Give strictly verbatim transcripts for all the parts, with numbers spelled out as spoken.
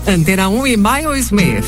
Antena um e Miles Smith.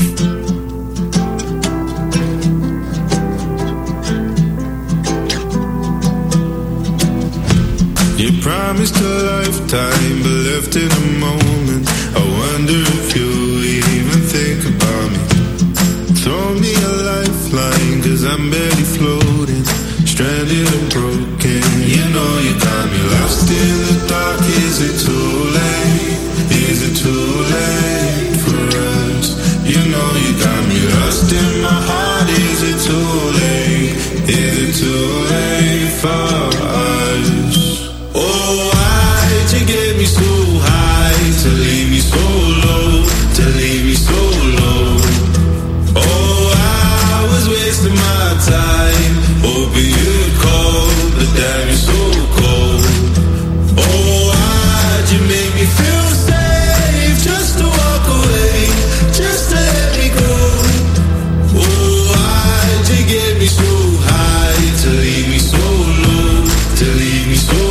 You promised a lifetime, but left in a moment. I wonder if you even think about me. Throw me a lifeline, cause I'm barely floating, stranded and broken. You know you got me lost in the dark. Is it too late? Is it too late for us? You know you got me lost in my heart. Is it too late? Is it too late for us? Oh, why'd you get me so high to leave me so low, to leave me so low? Oh, I was wasting my time, hoping you'd call, but damn, you're so cold. Oh, why'd you make me feel safe just to walk away, just to let me go? Oh, why'd you get me so high to leave me so low, to leave me so low?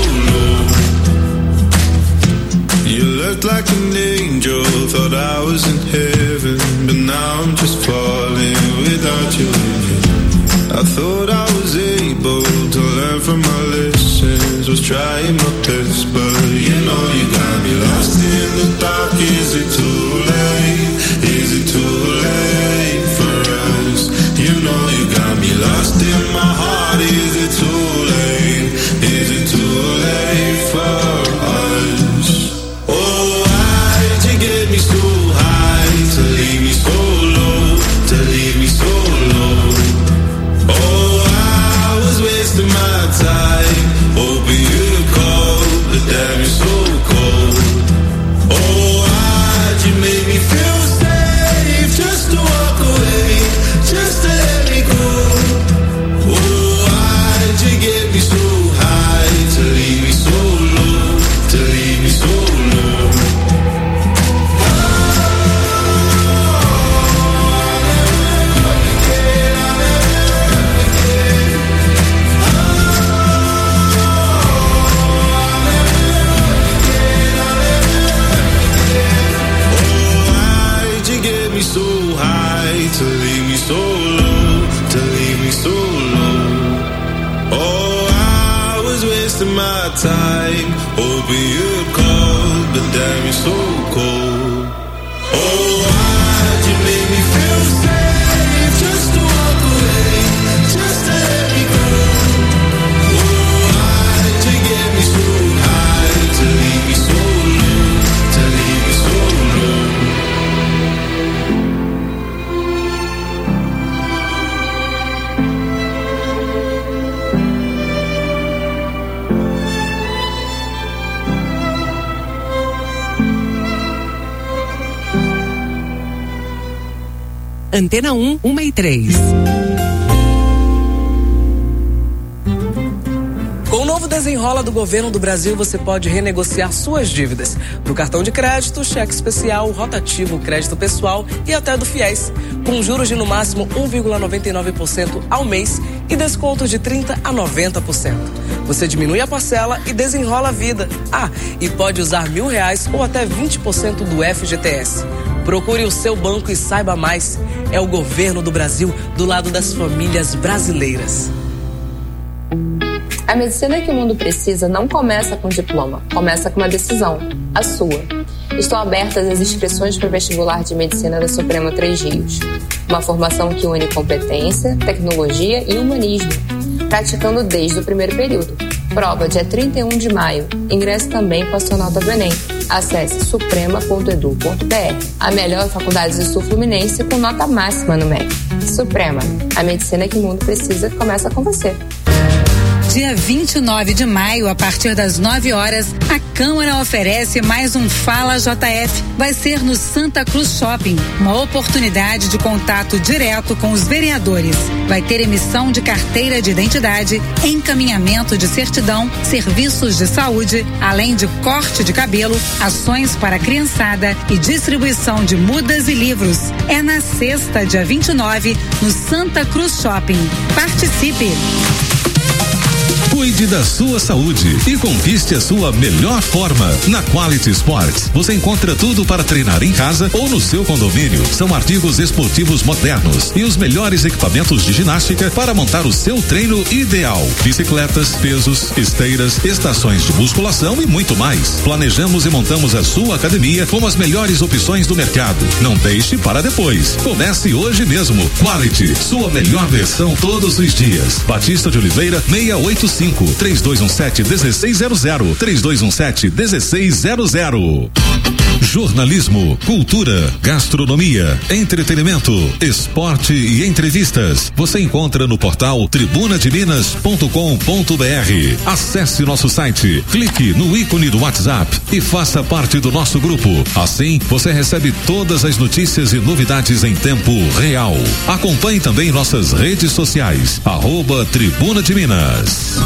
You looked like an angel, thought I was in heaven, but now I'm just falling without you in it. I thought I was able to learn from my lessons, was trying my best, but you know you got me lost in the dark. Is it too late? Is it too late for us? You know you got me lost in my heart. Is it too late? Is it too late for us? Oh, why'd you get me so high to leave me so low, to leave me so low? Oh, I was wasting my time, hoping you'd call, but damn, you're so cold. Oh, why'd you make me feel safe just to walk away, just to let me go? Oh, why'd you get me so high to leave me so low, to leave me so low? Me so high to leave me so low, to leave me so low. Oh, I was wasting my time, hoping you'd call, but damn, you're so cold. Oh, why'd you make me feel safe just to walk away, just to let me go? Oh, why'd you get me so high to leave me so low, to leave me so low? Antena um, uma e três. Com o novo desenrola do governo do Brasil, você pode renegociar suas dívidas do cartão de crédito, cheque especial, rotativo, crédito pessoal e até do FIES, com juros de no máximo um vírgula noventa e nove por cento ao mês e descontos de trinta a noventa por cento. Você diminui a parcela e desenrola a vida. Ah, e pode usar mil reais ou até vinte por cento do F G T S. Procure o seu banco e saiba mais. É o governo do Brasil do lado das famílias brasileiras. A medicina que o mundo precisa não começa com diploma, começa com uma decisão, a sua. Estão abertas as inscrições para o vestibular de medicina da Suprema Três Rios. Uma formação que une competência, tecnologia e humanismo, praticando desde o primeiro período. Prova dia trinta e um de maio. Ingresse também com a sua nota do Enem. Acesse suprema ponto edu ponto br. A melhor faculdade do Sul Fluminense com nota máxima no M E C. Suprema, a medicina que o mundo precisa começa com você. Dia vinte e nove de maio, a partir das nove horas, a Câmara oferece mais um Fala J F. Vai ser no Santa Cruz Shopping, uma oportunidade de contato direto com os vereadores. Vai ter emissão de carteira de identidade, encaminhamento de certidão, serviços de saúde, além de corte de cabelo, ações para a criançada e distribuição de mudas e livros. É na sexta, dia vinte e nove, no Santa Cruz Shopping. Participe! Cuide da sua saúde e conquiste a sua melhor forma. Na Quality Sports, você encontra tudo para treinar em casa ou no seu condomínio. São artigos esportivos modernos e os melhores equipamentos de ginástica para montar o seu treino ideal. Bicicletas, pesos, esteiras, estações de musculação e muito mais. Planejamos e montamos a sua academia com as melhores opções do mercado. Não deixe para depois. Comece hoje mesmo. Quality, sua melhor versão todos os dias. Batista de Oliveira, seiscentos e oitenta e cinco, três dois um sete, um seis zero zero, três dois um sete, um seis zero zero. Jornalismo, cultura, gastronomia, entretenimento, esporte e entrevistas. Você encontra no portal tribuna de minas ponto com ponto br. Acesse nosso site, clique no ícone do WhatsApp e faça parte do nosso grupo. Assim, você recebe todas as notícias e novidades em tempo real. Acompanhe também nossas redes sociais, arroba Tribuna de Minas.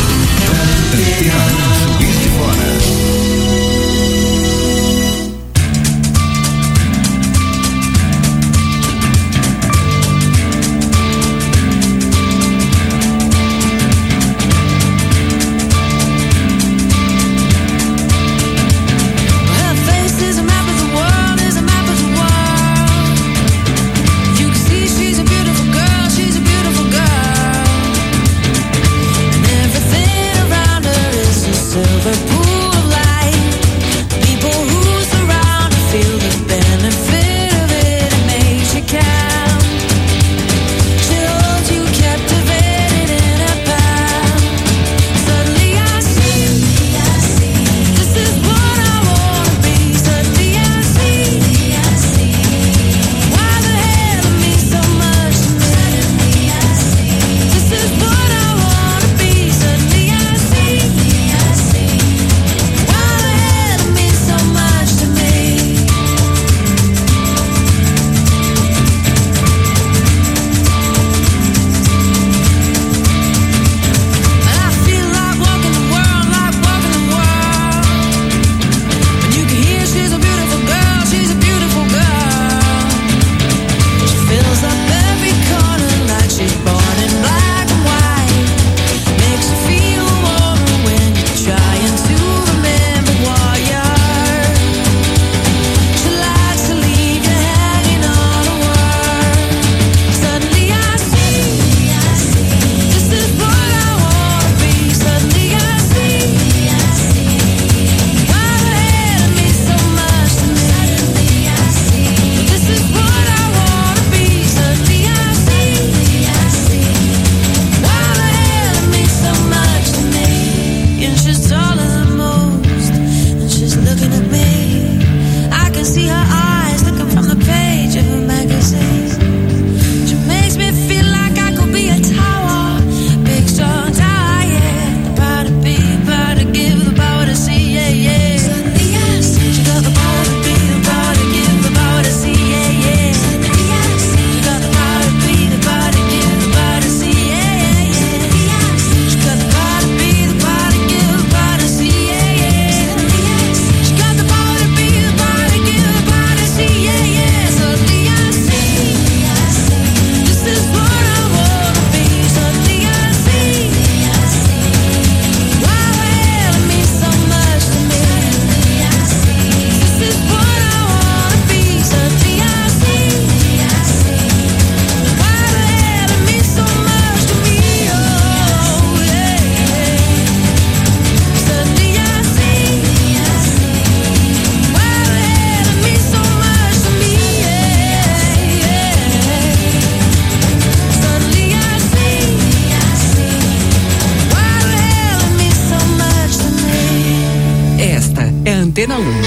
Antena um.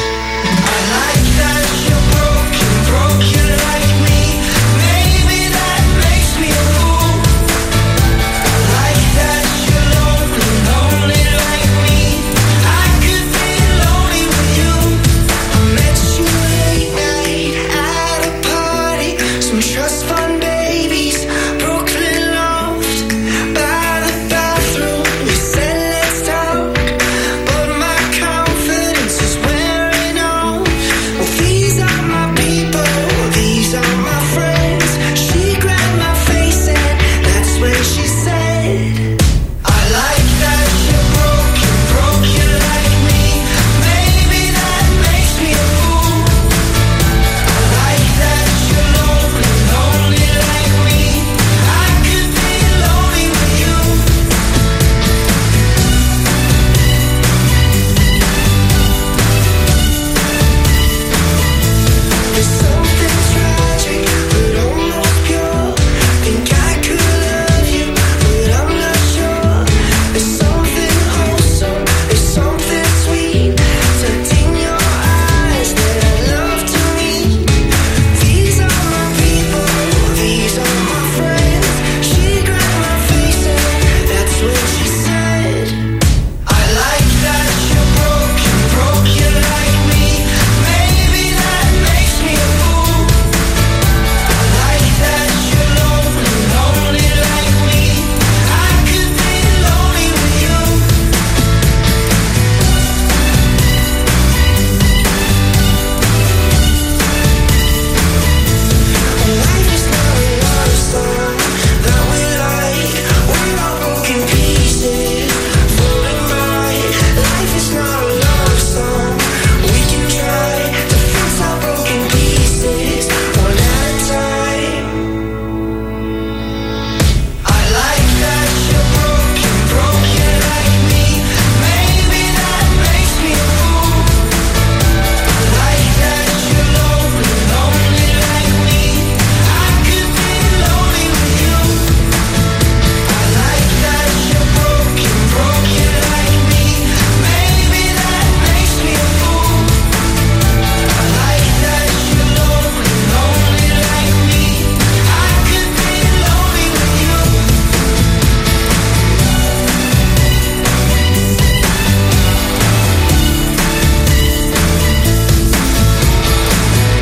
Wearing on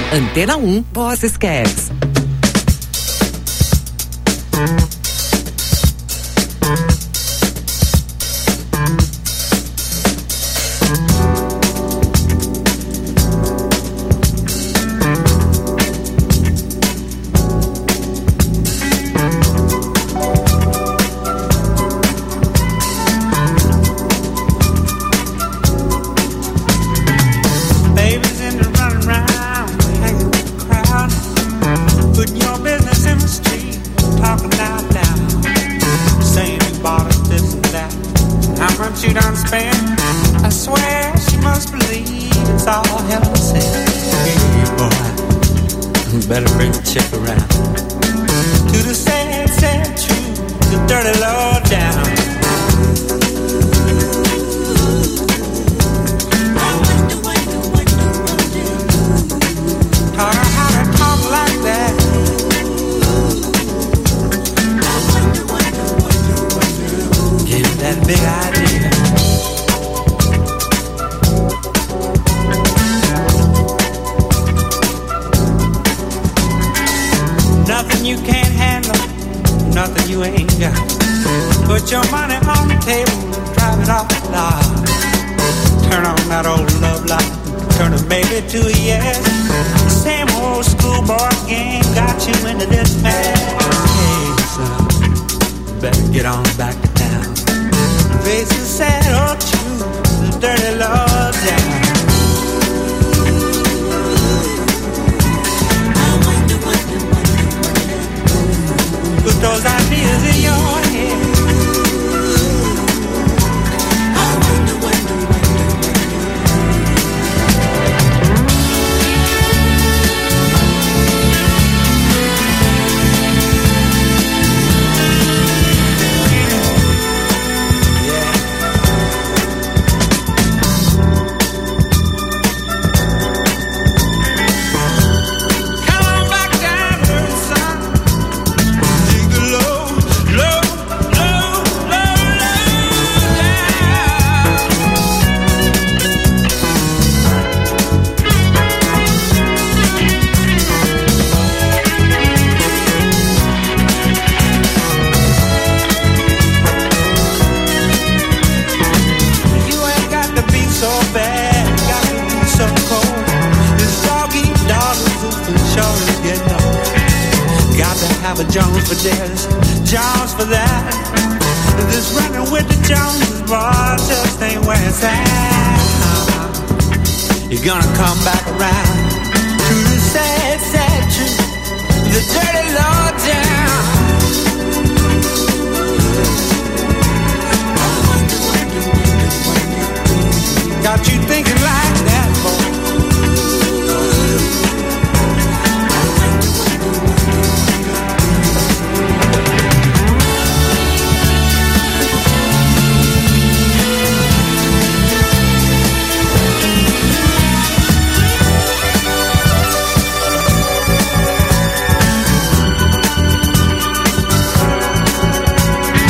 Antena um, Vozes Cats.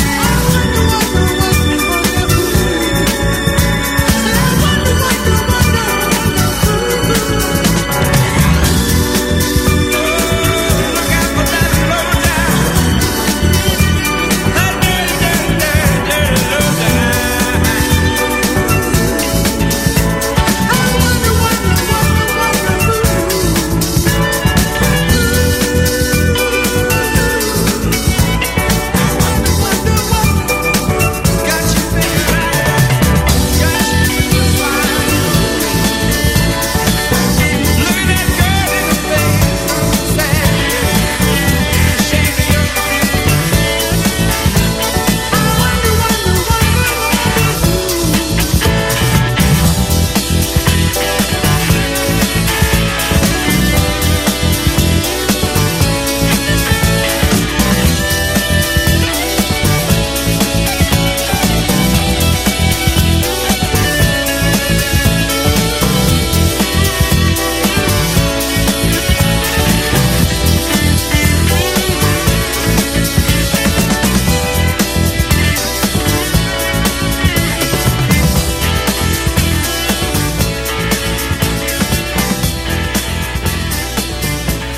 Wonder, wonder, wonder.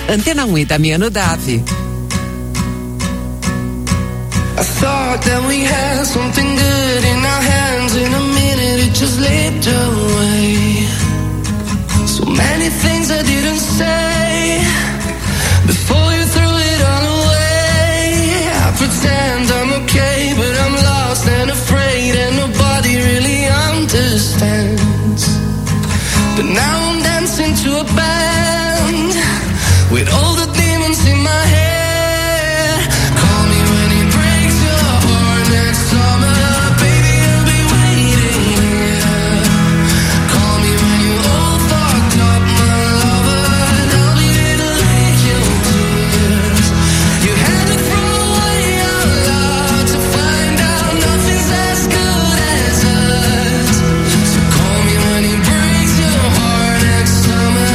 Antena um Itamiano Dave. I thought that we had something good in our hands. In a minute it just slipped away. So many things I didn't say before you threw it all away. I pretend I'm okay, but I'm lost and afraid, and nobody really understands. But now I'm dancing to a band with all the demons in my head. Call me when it breaks your heart next summer, baby, I'll be waiting here. Call me when you all fucked up, my lover, and I'll be there to lick your tears. You had to throw away our love to find out nothing's as good as us. So call me when it breaks your heart next summer.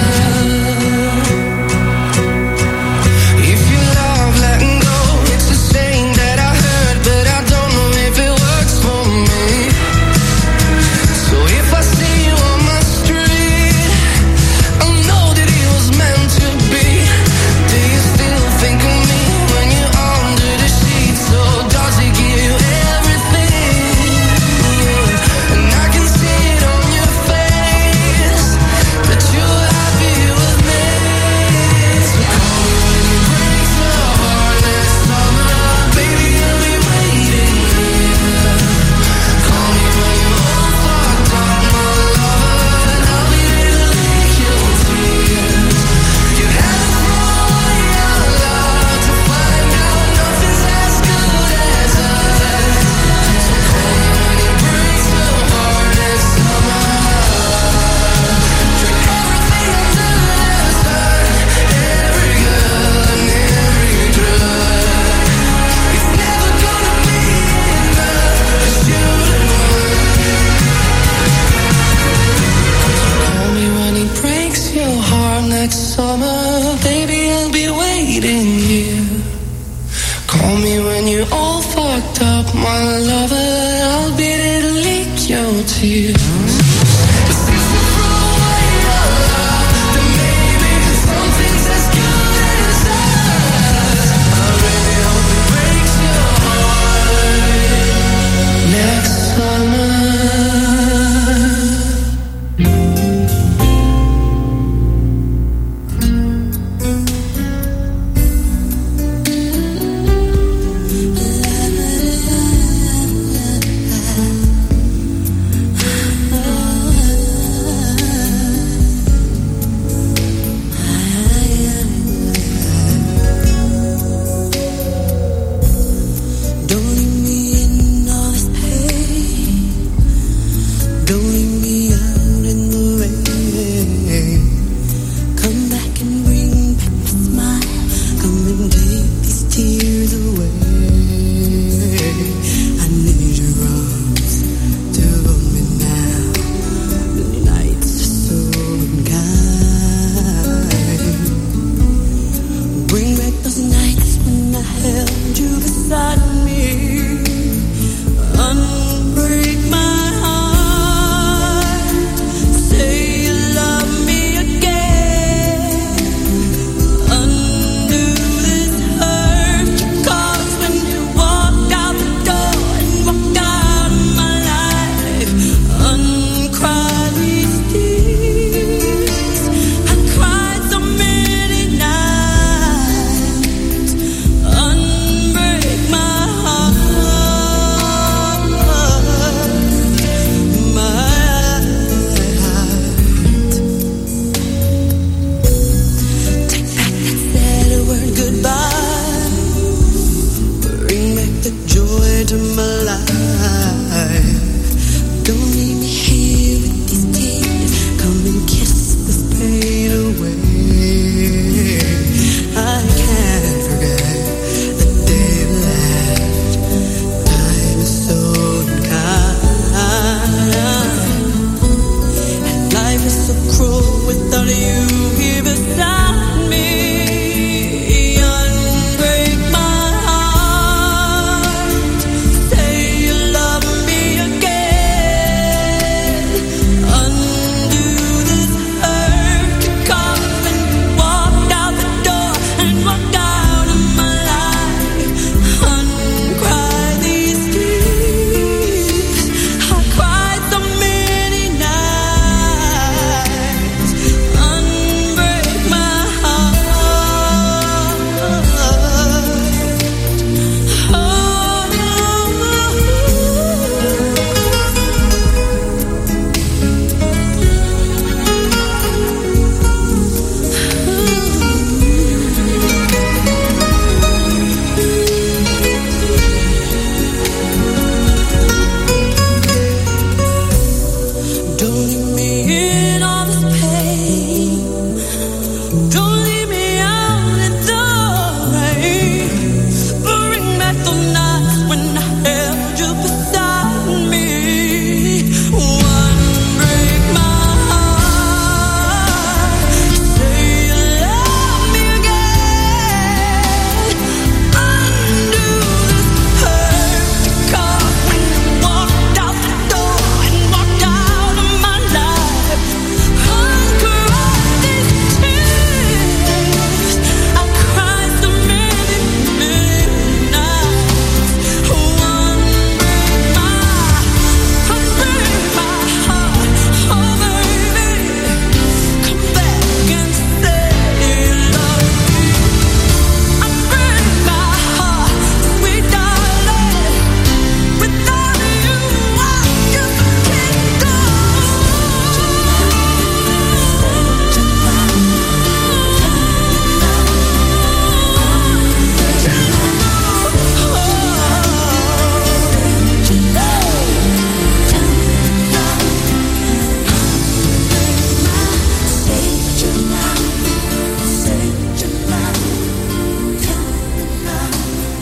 If you love letting go, it's the same that I heard, but I don't know if it works for me. So if I see you on my street, I'll know that it was meant to be. Do you still think of me when you're under the sheets, or does it give you everything? Yeah. And I can see it on your face that you're happy with me. So call me when it breaks your heart next summer, baby, I'll be waiting here. Call me when you're all fucked up, my lover, and I'll be there to lick your tears. You had to throw away our love to find out nothing's as good as us. So call me when it breaks your heart next summer. Drink everything under the sun, every girl and every drug. It's never gonna be enough, 'cause you're the one. Call me when it breaks your heart next summer, baby, I'll be waiting here. Call me when you're all fucked up, my lover, I'll be there to lick your tears. But since you threw away our love, then maybe something's as good as us. I really hope it breaks your heart next summer.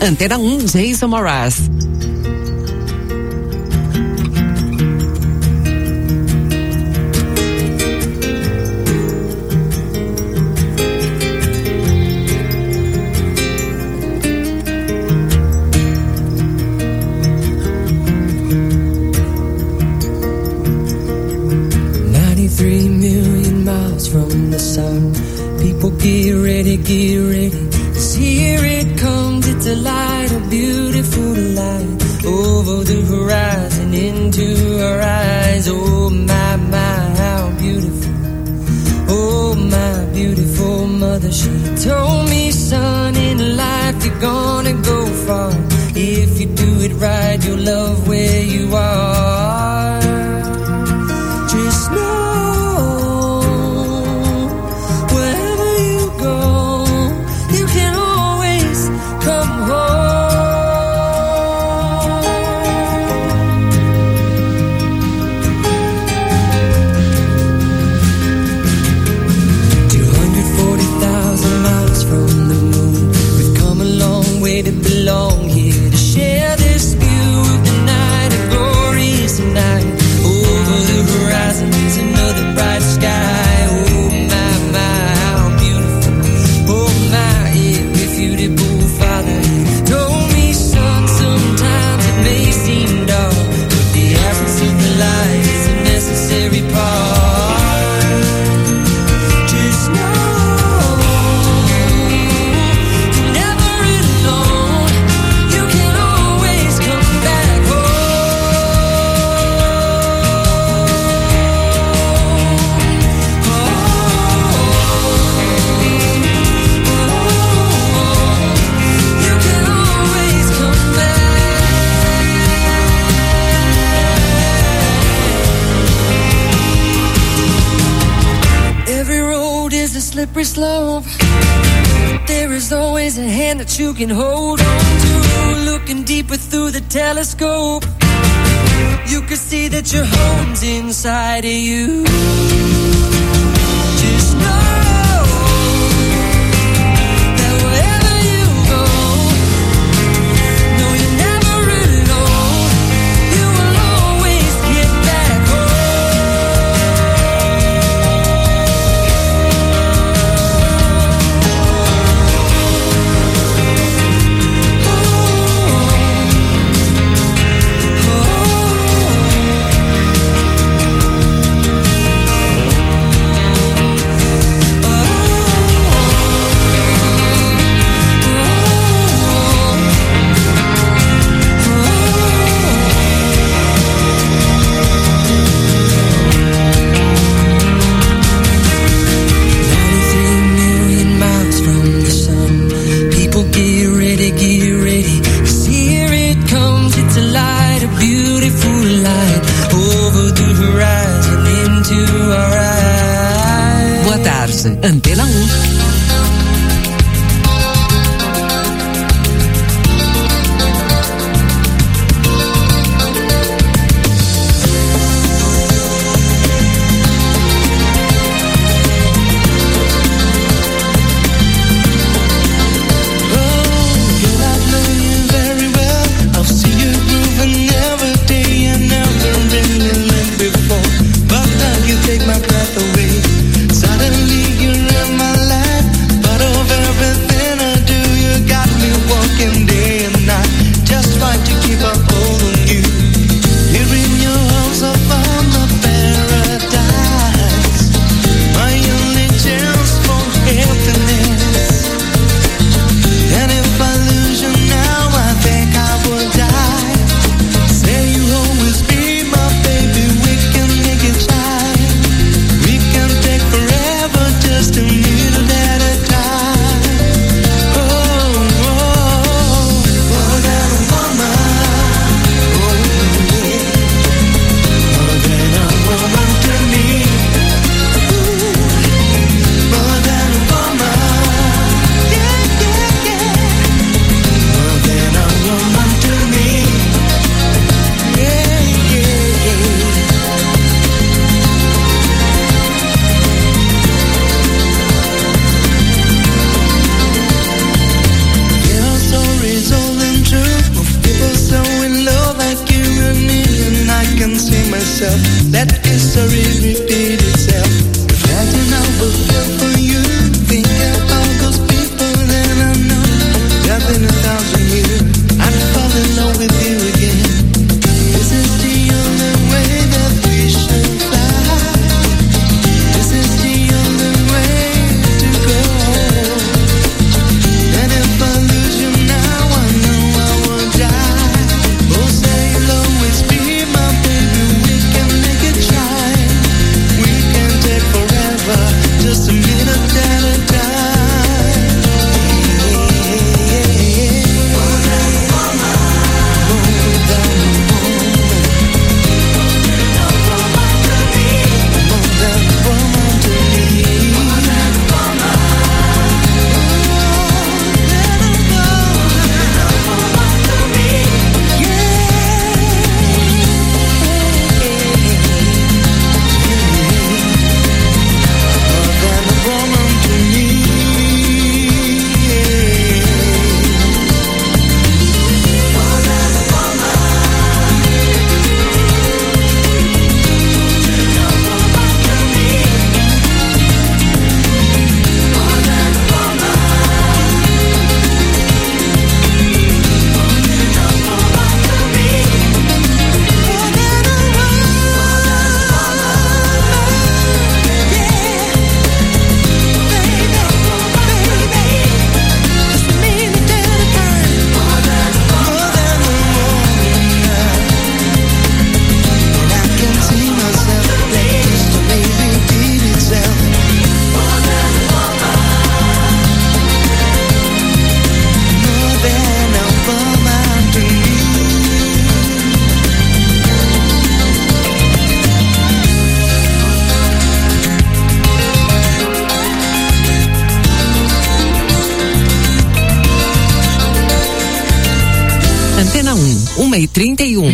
Antena um, Jason Mraz. ninety-three million miles from the sun. People get ready, get ready. 'Cause here it comes, it's a light, a beautiful light. Over the horizon, into our eyes. Oh my, my, how beautiful. Oh my beautiful mother, she told me, son, in life you're gonna go far. If you do it right, you'll love where you are. Just know, wherever you go, you can always come home. two hundred forty thousand miles from the moon, we've come a long way to belong here, to share this view of the night, a glorious night. Over the horizon's another bright sky. Oh my, my, how beautiful. Oh my, irrefutable father, he told me, son, sometimes it may seem dark, but the absence of the light is a necessary part. Just know you're never alone. You can always come back You can always come back. Every road is a slippery slope. There is always a hand that you can hold on to. Looking deeper through the telescope, you can see that your home's inside of you. Just know that wherever you go, no, you're never alone. You will always get back ninety-three million miles from the sun. People get ready, get ready. 'Cause here it comes, it's a light, a beautiful light. Over the horizon, into our eyes. Boa tarde, Antena um. Take my breath away. Suddenly you're in my life. uma e trinta e um.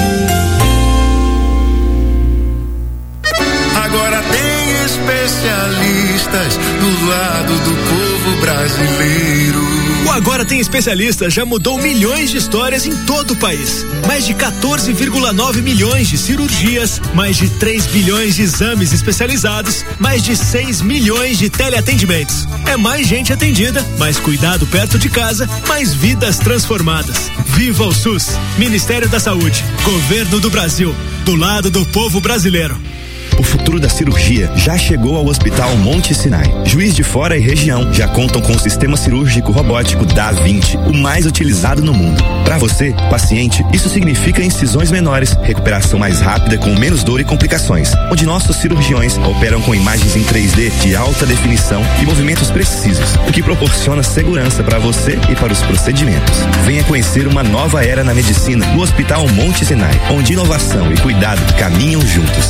Agora tem especialistas do lado do povo brasileiro. O Agora Tem Especialistas já mudou milhões de histórias em todo o país. Mais de quatorze vírgula nove milhões de cirurgias, mais de três bilhões de exames especializados, mais de seis milhões de teleatendimentos. É mais gente atendida, mais cuidado perto de casa, mais vidas transformadas. Viva o SUS! Ministério da Saúde, Governo do Brasil, do lado do povo brasileiro. O futuro da cirurgia já chegou ao Hospital Monte Sinai. Juiz de Fora e região já contam com o sistema cirúrgico robótico Da Vinci, o mais utilizado no mundo. Para você, paciente, isso significa incisões menores, recuperação mais rápida com menos dor e complicações, onde nossos cirurgiões operam com imagens em três D de alta definição e movimentos precisos, o que proporciona segurança para você e para os procedimentos. Venha conhecer uma nova era na medicina no Hospital Monte Sinai, onde inovação e cuidado caminham juntos.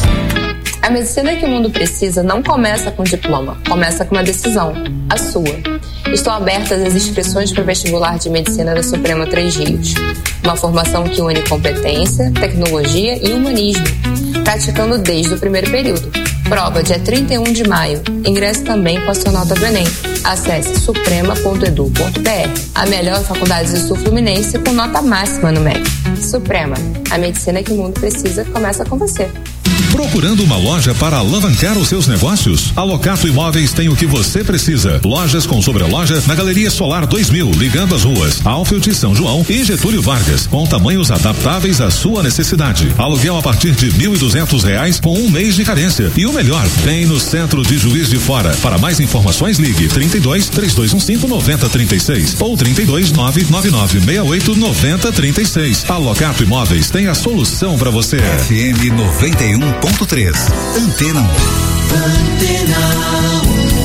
A medicina que o mundo precisa não começa com diploma, começa com uma decisão, a sua. Estão abertas as inscrições para o vestibular de medicina da Suprema Três Rios. Uma formação que une competência, tecnologia e humanismo, praticando desde o primeiro período. Prova dia trinta e um de maio. Ingresse também com a sua nota do Enem. Acesse suprema ponto edu ponto br. A melhor faculdade do Sul Fluminense com nota máxima no M E C. Suprema, a medicina que o mundo precisa começa com você. Procurando uma loja para alavancar os seus negócios? A Locato Imóveis tem o que você precisa. Lojas com sobreloja na Galeria Solar dois mil, ligando as ruas Alfield, São João e Getúlio Vargas, com tamanhos adaptáveis à sua necessidade. Aluguel a partir de mil e duzentos reais com um mês de carência. E o melhor, tem no centro de Juiz de Fora. Para mais informações, ligue trinta e dois, três dois um cinco, nove zero três seis ou trinta e dois, nove nove nove seis oito, nove zero três seis. A Locato Imóveis tem a solução para você. F M noventa e um ponto três. Antena um. Antena um.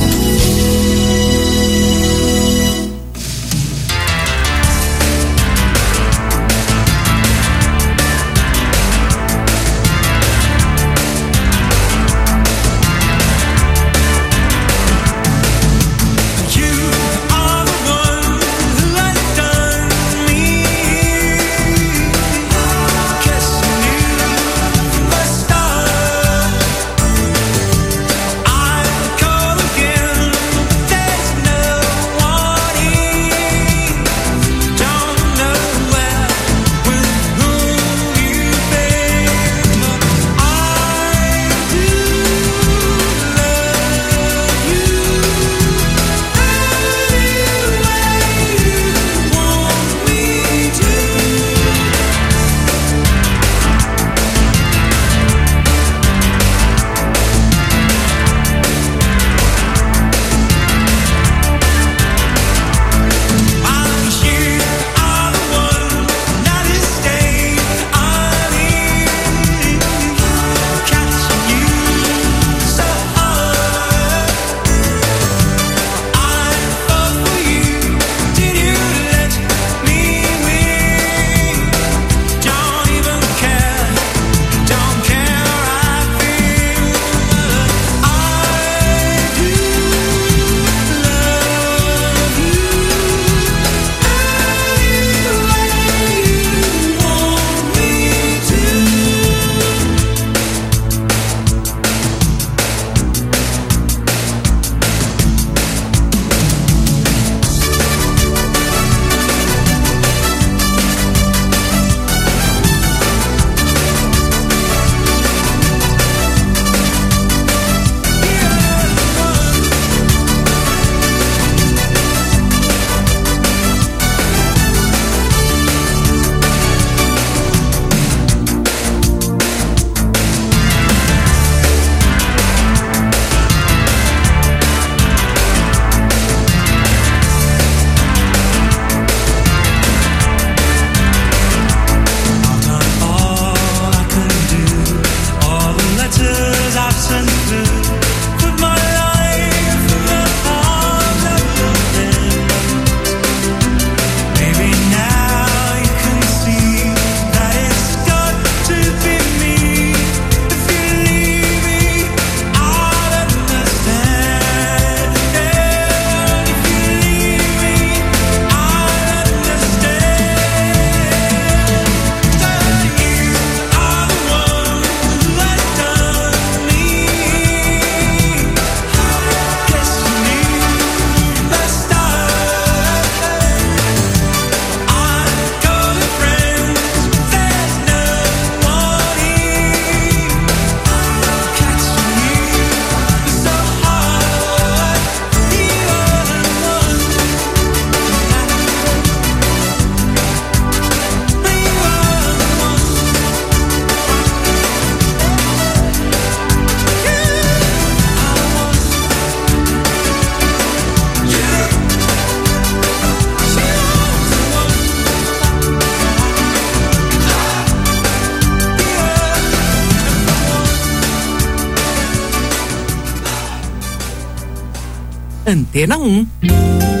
Antena um.